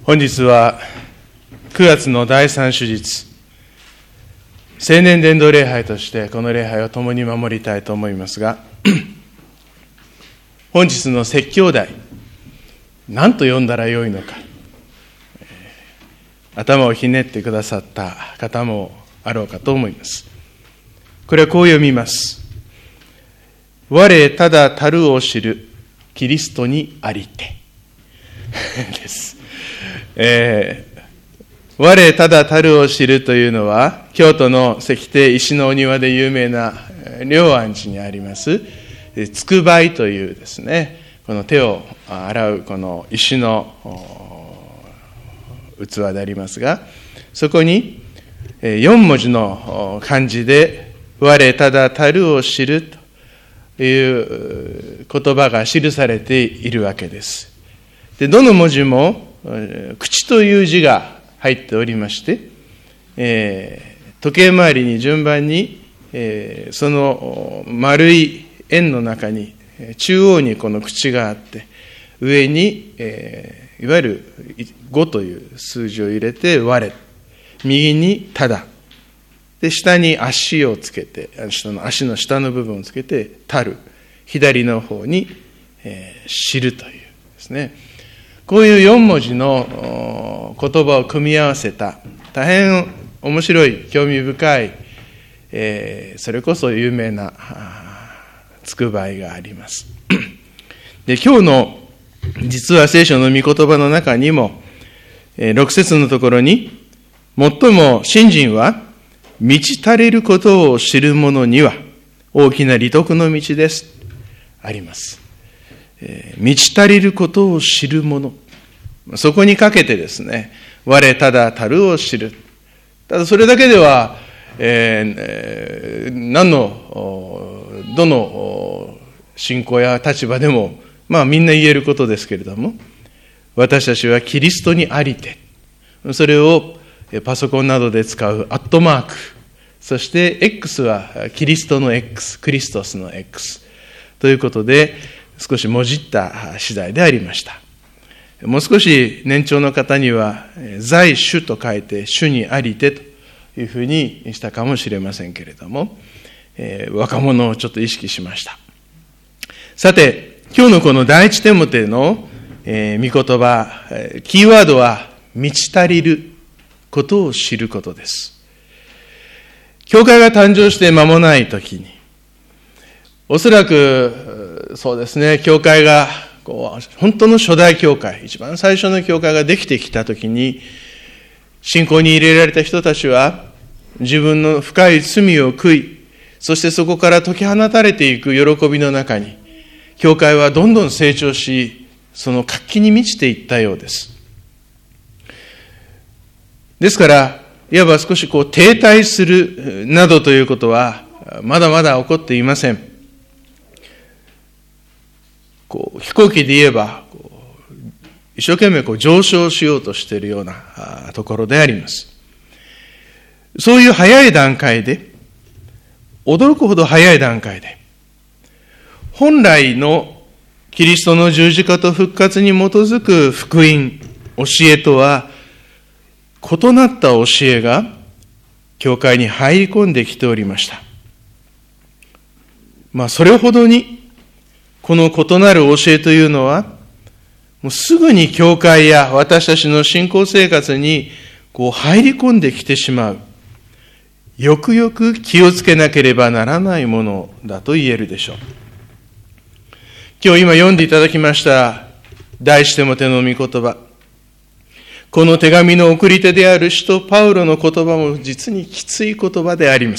本日は9月の第3主日、青年伝道礼拝としてこの礼拝を共に守りたいと思いますが、本日の説教題、何と読んだらよいのか、頭をひねってくださった方もあろうかと思います。これはこう読みます。我ただたるを知るキリストにありてです。我ただたるを知るというのは、京都の石庭石のお庭で有名な良安寺にありますつくばいというですね、この手を洗うこの石の器でありますが、そこに4文字の漢字で我ただたるを知るという言葉が記されているわけです。で、どの文字も口という字が入っておりまして、時計回りに順番に、その丸い円の中に中央にこの口があって、上に、いわゆる5という数字を入れて我、右にただ、で下に足をつけて、足の下の部分をつけてたる、左の方に、知るというですね、こういう4文字の言葉を組み合わせた大変面白い興味深い、それこそ有名なつくばいがあります。で、今日の実は聖書の御言葉の中にも6節のところに、最も信心は満ち足れることを知る者には大きな利得の道ですあります。満ち足りることを知る者、そこにかけてですね、我ただたるを知る。ただそれだけでは、どの信仰や立場でもみんな言えることですけれども、私たちはキリストにありて、それをパソコンなどで使うアットマーク、そして X はキリストの X、クリストスの X ということで少しもじった次第でありました。もう少し年長の方には在主と書いて主にありてというふうにしたかもしれませんけれども、若者をちょっと意識しました。さて、今日のこの第一テモテの御言葉、キーワードは満ち足りることを知ることです。教会が誕生して間もない時に、おそらくそうですね、教会が本当の初代教会、一番最初の教会ができてきた時に、信仰に入れられた人たちは自分の深い罪を悔い、そしてそこから解き放たれていく喜びの中に、教会はどんどん成長し、その活気に満ちていったようです。ですから、いわば少し停滞するなどということはまだまだ起こっていません。飛行機で言えば一生懸命上昇しようとしているようなところであります。そういう早い段階で、驚くほど早い段階で、本来のキリストの十字架と復活に基づく福音、教えとは異なった教えが教会に入り込んできておりました。それほどにこの異なる教えというのは、もうすぐに教会や私たちの信仰生活に入り込んできてしまう。よくよく気をつけなければならないものだと言えるでしょう。今日今読んでいただきました第一テモテの御言葉。この手紙の送り手である使徒パウロの言葉も実にきつい言葉であります。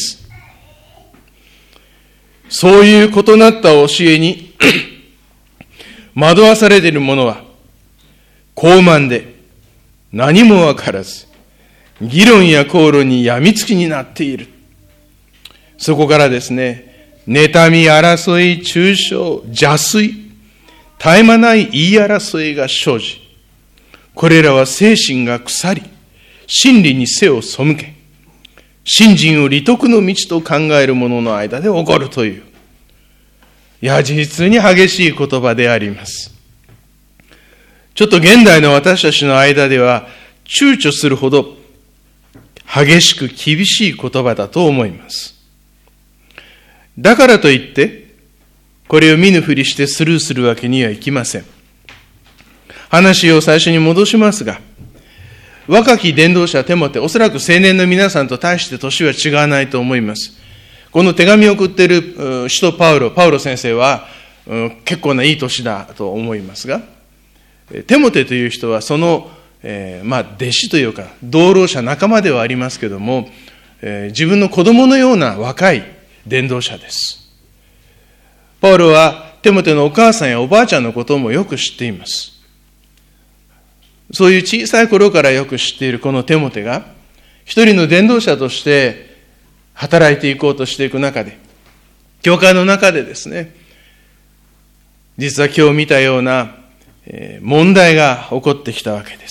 そういう異なった教えに惑わされている者は傲慢で何もわからず、議論や口論に病みつきになっている。そこからですね、妬み、争い、中傷、邪推、絶え間ない言い争いが生じ、これらは精神が腐り、真理に背を背け、信心を利得の道と考える者の間で起こるという、実に激しい言葉であります。 ちょっと現代の私たちの間では躊躇するほど激しく厳しい言葉だと思います。だからといって、これを見ぬふりしてスルーするわけにはいきません。話を最初に戻しますが、若き伝道者テモテ、おそらく青年の皆さんと大して年は違わないと思います。この手紙を送っている使徒パウロ先生は、結構ないい年だと思いますが、テモテという人はその、弟子というか同労者仲間ではありますけども、自分の子供のような若い伝道者です。パウロはテモテのお母さんやおばあちゃんのこともよく知っています。そういう小さい頃からよく知っているこのテモテが一人の伝道者として働いていこうとしていく中で、教会の中でですね、実は今日見たような問題が起こってきたわけです。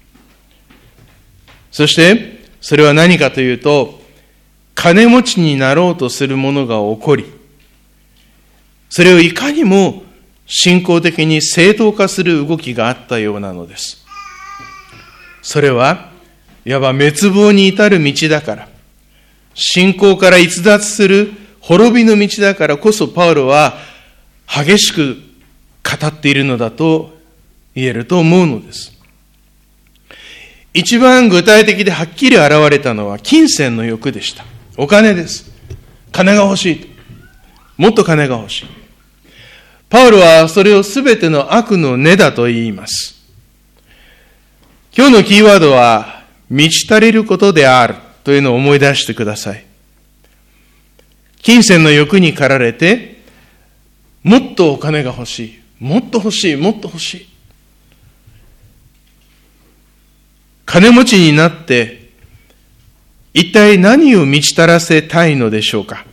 そしてそれは何かというと、金持ちになろうとする者が起こり、それをいかにも信仰的に正当化する動きがあったようなのです。それはいわば滅亡に至る道だから、信仰から逸脱する滅びの道だからこそ、パウロは激しく語っているのだと言えると思うのです。一番具体的ではっきり現れたのは金銭の欲でした。お金です。金が欲しい。もっと金が欲しい。パウロはそれをすべての悪の根だと言います。今日のキーワードは満ち足りることであるというのを思い出してください。金銭の欲に駆られて、もっとお金が欲しい。もっと欲しい。もっと欲しい。金持ちになって一体何を満ち足らせたいのでしょうか。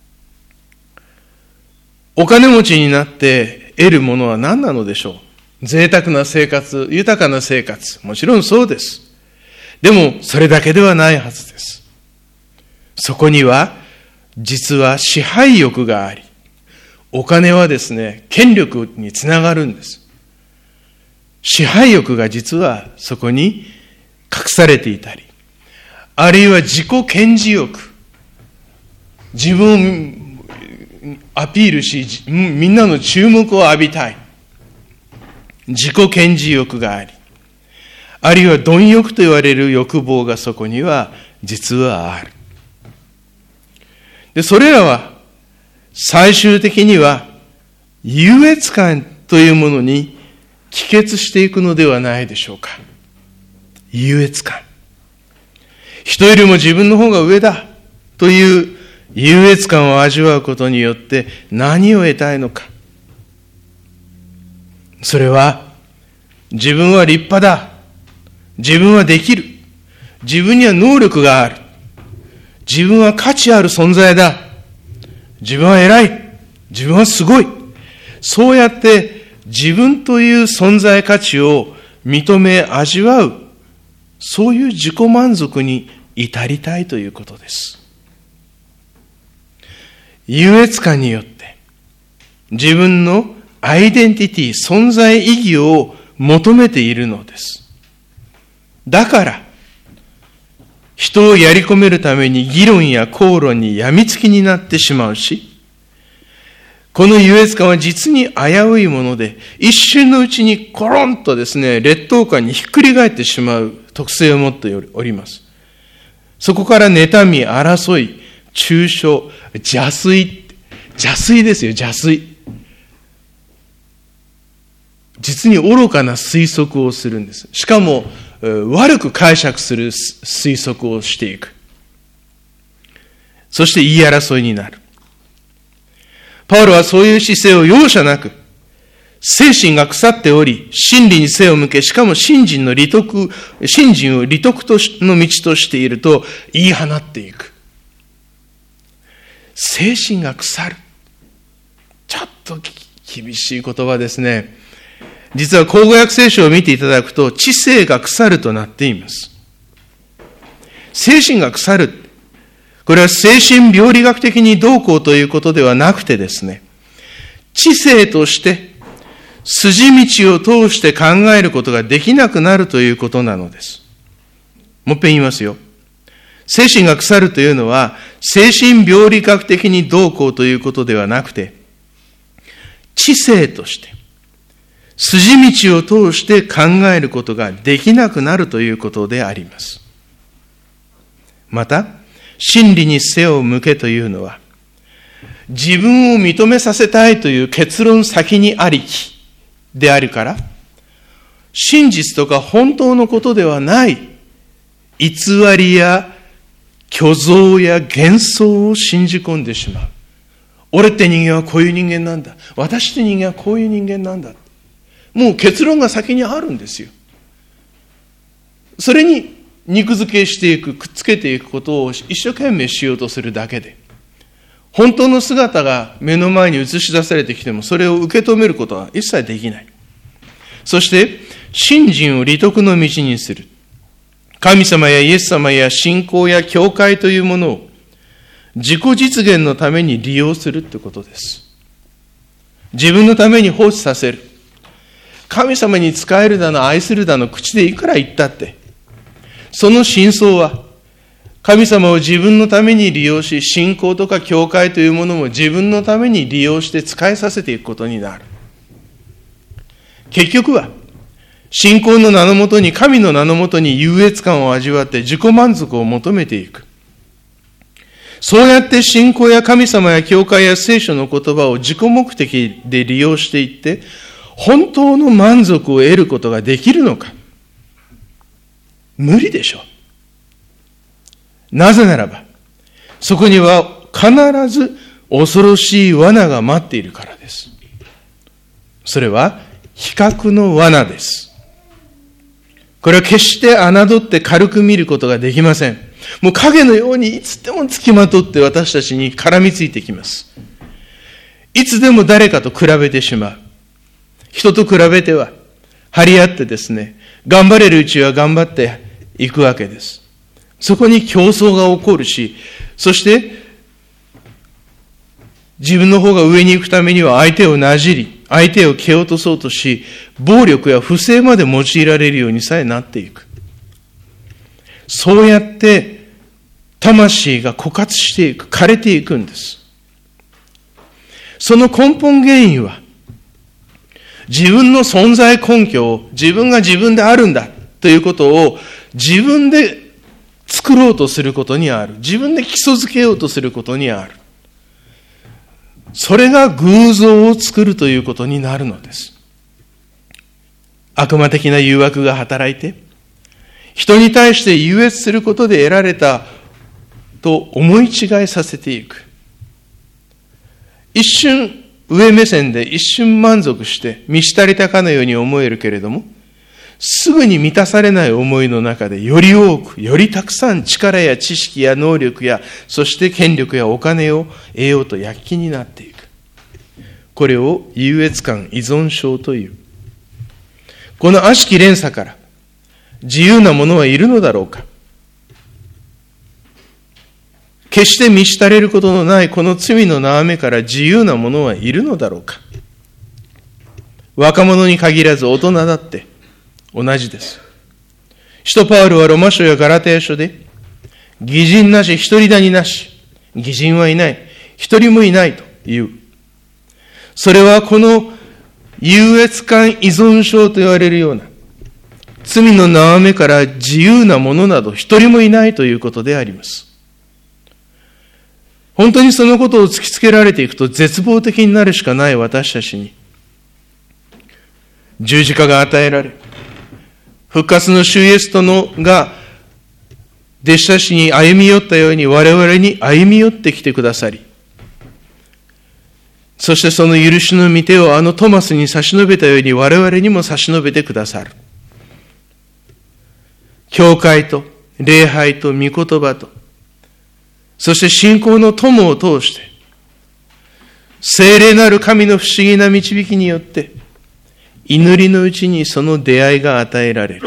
お金持ちになって得るものは何なのでしょう。贅沢な生活、豊かな生活、もちろんそうです。でもそれだけではないはずです。そこには実は支配欲があり、お金はですね、権力につながるんです。支配欲が実はそこに隠されていたり、あるいは自己顕示欲、自分をアピールし、みんなの注目を浴びたい。自己顕示欲があり、あるいは貪欲と言われる欲望がそこには実はある。で、それらは最終的には優越感というものに帰結していくのではないでしょうか。優越感。人よりも自分の方が上だという優越感を味わうことによって何を得たいのか。それは自分は立派だ。自分はできる。自分には能力がある。自分は価値ある存在だ。自分は偉い。自分はすごい。そうやって自分という存在価値を認め味わう、そういう自己満足に至りたいということです。優越感によって自分のアイデンティティ、存在意義を求めているのです。だから人をやり込めるために議論や口論に病みつきになってしまうし、この優越感は実に危ういもので、一瞬のうちにコロンとですね、劣等感にひっくり返ってしまう特性を持っております。そこから妬み、争い、中傷、邪推ですよ、邪推。実に愚かな推測をするんです。しかも、悪く解釈する推測をしていく。そして言い争いになる。パウロはそういう姿勢を容赦なく、精神が腐っており、真理に背を向け、しかも信心を利得の道としていると言い放っていく。精神が腐る。ちょっと厳しい言葉ですね。実は口語訳聖書を見ていただくと、知性が腐るとなっています。精神が腐る。これは精神病理学的にどうこうということではなくてですね、知性として筋道を通して考えることができなくなるということなのです。もう一遍言いますよ。精神が腐るというのは、精神病理学的にどうこうということではなくて、知性として、筋道を通して考えることができなくなるということであります。また、真理に背を向けというのは、自分を認めさせたいという結論先にありきであるから、真実とか本当のことではない偽りや虚像や幻想を信じ込んでしまう。俺って人間はこういう人間なんだ。私って人間はこういう人間なんだ。もう結論が先にあるんですよ。それに肉付けしていく、くっつけていくことを一生懸命しようとするだけで、本当の姿が目の前に映し出されてきても、それを受け止めることは一切できない。そして、信心を利得の道にする。神様やイエス様や信仰や教会というものを自己実現のために利用するということです。自分のために放置させる。神様に仕えるだの愛するだの口でいくら言ったって、その真相は神様を自分のために利用し、信仰とか教会というものも自分のために利用して使いさせていくことになる。結局は信仰の名のもとに、神の名のもとに優越感を味わって自己満足を求めていく。そうやって信仰や神様や教会や聖書の言葉を自己目的で利用していって、本当の満足を得ることができるのか。無理でしょう。なぜならば、そこには必ず恐ろしい罠が待っているからです。それは比較の罠です。これは決して侮って軽く見ることができません。もう影のようにいつでもつきまとって私たちに絡みついてきます。いつでも誰かと比べてしまう。人と比べては張り合ってですね、頑張れるうちは頑張っていくわけです。そこに競争が起こるし、そして自分の方が上に行くためには相手をなじり、相手を蹴落とそうとし、暴力や不正まで用いられるようにさえなっていく。そうやって魂が枯渇していく、枯れていくんです。その根本原因は、自分の存在根拠を自分が自分であるんだということを自分で作ろうとすることにある。自分で基礎づけようとすることにある。それが偶像を作るということになるのです。悪魔的な誘惑が働いて、人に対して優越することで得られたと思い違いさせていく。一瞬上目線で一瞬満足して満ち足りたかのように思えるけれども、すぐに満たされない思いの中でより多く、よりたくさん力や知識や能力や、そして権力やお金を得ようと躍起になっていく。これを優越感依存症という。この悪しき連鎖から自由な者はいるのだろうか。決して満ち足れることのないこの罪の縄目から自由な者はいるのだろうか。若者に限らず大人だって同じです。使徒パウロはロマ書やガラテヤ書で、義人なし、一人谷なし、義人はいない、一人もいないという。それはこの優越感依存症と言われるような、罪の縄目から自由な者など一人もいないということであります。本当にそのことを突きつけられていくと絶望的になるしかない私たちに、十字架が与えられ、復活の主イエスとのが弟子たちに歩み寄ったように我々に歩み寄ってきてくださり、そしてその許しの御手をあのトマスに差し伸べたように我々にも差し伸べてくださる。教会と礼拝と御言葉と、そして信仰の友を通して、聖霊なる神の不思議な導きによって、祈りのうちにその出会いが与えられる。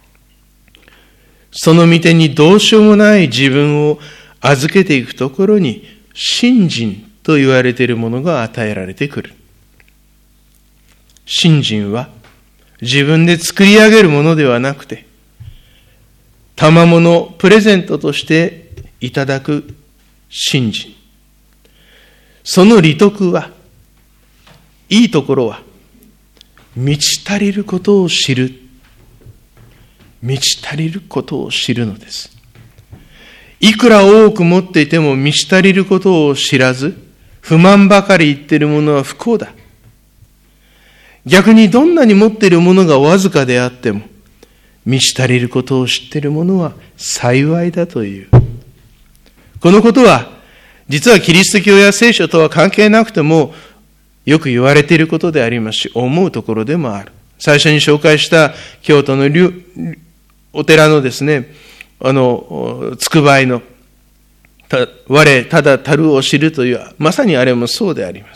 その御手にどうしようもない自分を預けていくところに、信心と言われているものが与えられてくる。 信心は自分で作り上げるものではなくて、賜物をプレゼントとしていただく信心。その利得は、いいところは、満ち足りることを知る。満ち足りることを知るのです。いくら多く持っていても満ち足りることを知らず、不満ばかり言っている者は不幸だ。逆にどんなに持っているものがわずかであっても、満ち足りることを知っている者は幸いだという。このことは、実はキリスト教や聖書とは関係なくても、よく言われていることでありますし、思うところでもある。最初に紹介した京都のお寺のですね、つくばいの、我ただたるを知るという、まさにあれもそうであります。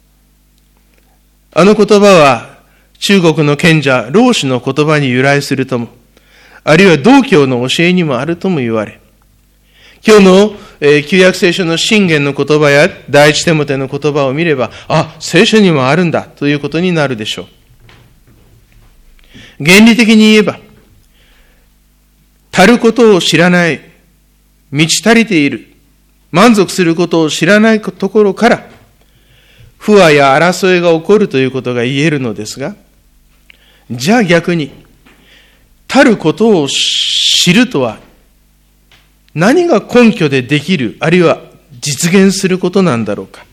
あの言葉は、中国の賢者、老子の言葉に由来するとも、あるいは道教の教えにもあるとも言われ、今日の旧約聖書の箴言の言葉や第一テモテの言葉を見れば、聖書にもあるんだということになるでしょう。原理的に言えば、足ることを知らない、満ち足りている、満足することを知らないところから、不和や争いが起こるということが言えるのですが、じゃあ逆に、足ることを知るとは、何が根拠でできる、あるいは実現することなんだろうか。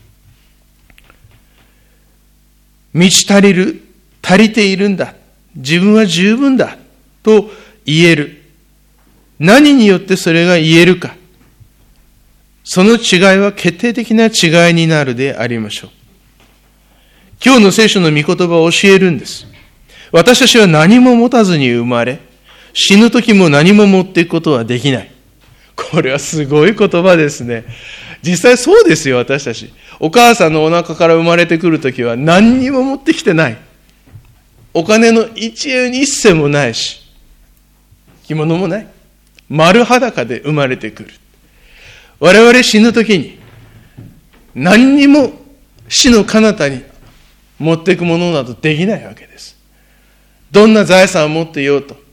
満ち足りる、足りているんだ、自分は十分だと言える。何によってそれが言えるか。その違いは決定的な違いになるでありましょう。今日の聖書の御言葉を教えるんです。私たちは何も持たずに生まれ、死ぬ時も何も持っていくことはできない。これはすごい言葉ですね。実際そうですよ、私たち。お母さんのお腹から生まれてくるときは何にも持ってきてない。お金の一円一銭もないし、着物もない。丸裸で生まれてくる。我々死ぬときに何にも死の彼方に持っていくものなどできないわけです。どんな財産を持っていようと、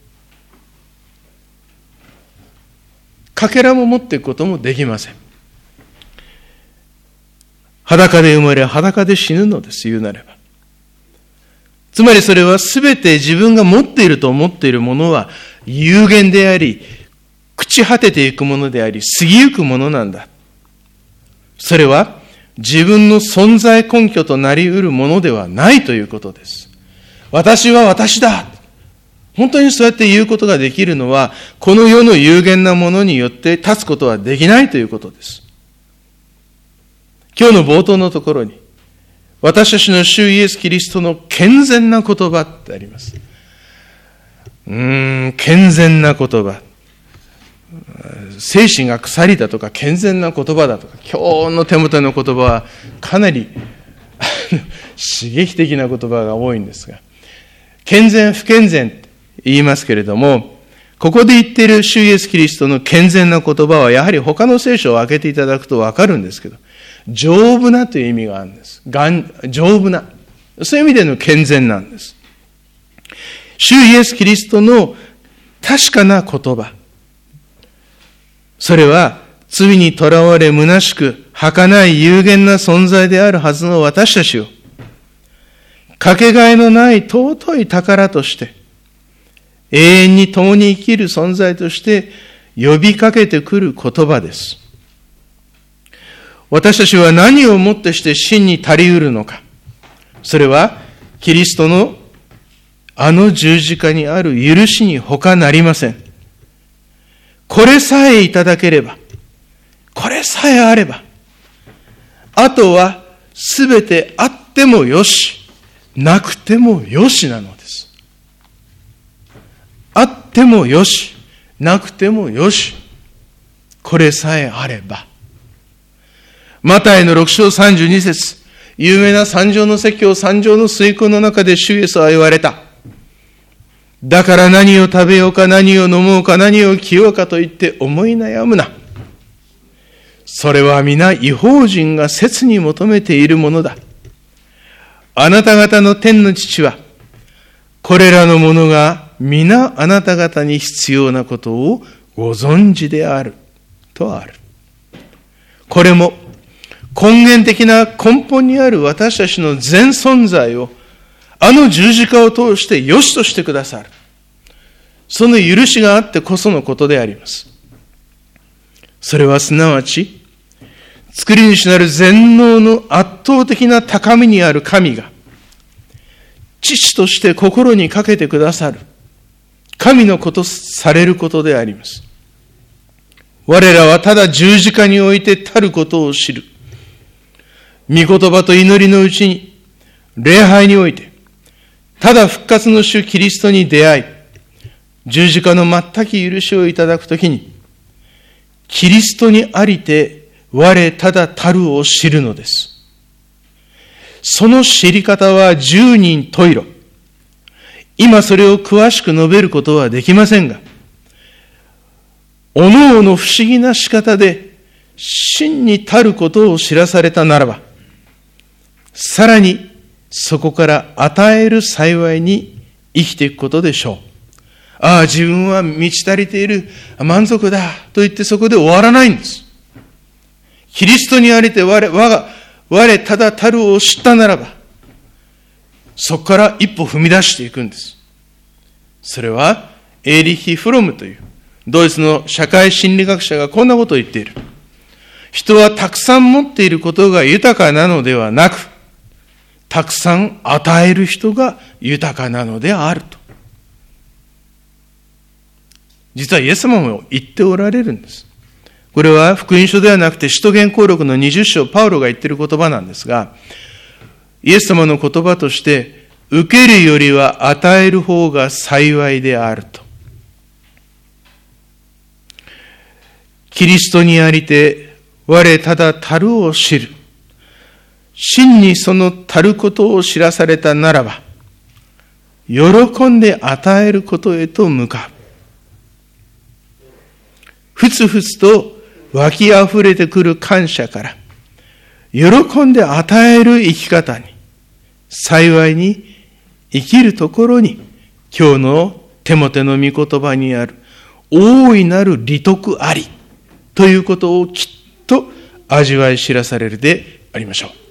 かけらも持っていくこともできません。裸で生まれ、裸で死ぬのです、言うなれば。つまりそれはすべて自分が持っていると思っているものは有限であり、朽ち果てていくものであり、過ぎゆくものなんだ。それは自分の存在根拠となり得るものではないということです。私は私だ。本当にそうやって言うことができるのは、この世の有限なものによって立つことはできないということです。今日の冒頭のところに、私たちの主イエスキリストの健全な言葉ってあります。健全な言葉。精神が腐りだとか健全な言葉だとか、今日の手元の言葉はかなり刺激的な言葉が多いんですが、健全不健全って言いますけれども、ここで言っている主イエスキリストの健全な言葉はやはり他の聖書を開けていただくと分かるんですけど、丈夫なという意味があるんです。丈夫な。そういう意味での健全なんです。主イエスキリストの確かな言葉。それは罪にとらわれ虚しく儚い有限な存在であるはずの私たちを、かけがえのない尊い宝として、永遠に共に生きる存在として呼びかけてくる言葉です。私たちは何をもってして真に足り得るのか。それはキリストのあの十字架にある許しに他なりません。これさえいただければ、これさえあれば、あとはすべてあってもよし、なくてもよしなのです。あってもよし、なくてもよし、これさえあれば。マタイの6章32節、有名な三条の説教、三条の推敲の中で主イエスは言われた。だから何を食べようか、何を飲もうか、何を着ようかと言って思い悩むな。それは皆異邦人が切に求めているものだ。 あなた方の天の父は、これらのものが皆あなた方に必要なことをご存知であるとある。これも根源的な根本にある私たちの全存在をあの十字架を通して良しとしてくださる。その許しがあってこそのことであります。それはすなわち、作り主なる全能の圧倒的な高みにある神が、父として心にかけてくださる神のことされることであります。我らはただ十字架においてたることを知る。御言葉と祈りのうちに、礼拝において、ただ復活の主キリストに出会い、十字架の全き許しをいただくときに、キリストにありて我ただたるを知るのです。その知り方は十人十色。今それを詳しく述べることはできませんが、おのおの不思議な仕方で真にたることを知らされたならば、さらにそこから与える幸いに生きていくことでしょう。ああ、自分は満ち足りている、満足だと言ってそこで終わらないんです。キリストにありて我ただたるを知ったならば、そこから一歩踏み出していくんです。それはエーリヒ・フロムというドイツの社会心理学者がこんなことを言っている。人はたくさん持っていることが豊かなのではなく、たくさん与える人が豊かなのであると。実はイエス様も言っておられるんです。これは福音書ではなくて使徒言行録の20章、パウロが言っている言葉なんですが、イエス様の言葉として、受けるよりは与える方が幸いであると。キリストにありて我ただたるを知る。真にそのたることを知らされたならば、喜んで与えることへと向かう。ふつふつと湧き溢れてくる感謝から、喜んで与える生き方に、幸いに生きるところに、今日のテモテの御言葉にある、大いなる利得ありということをきっと味わい知らされるでありましょう。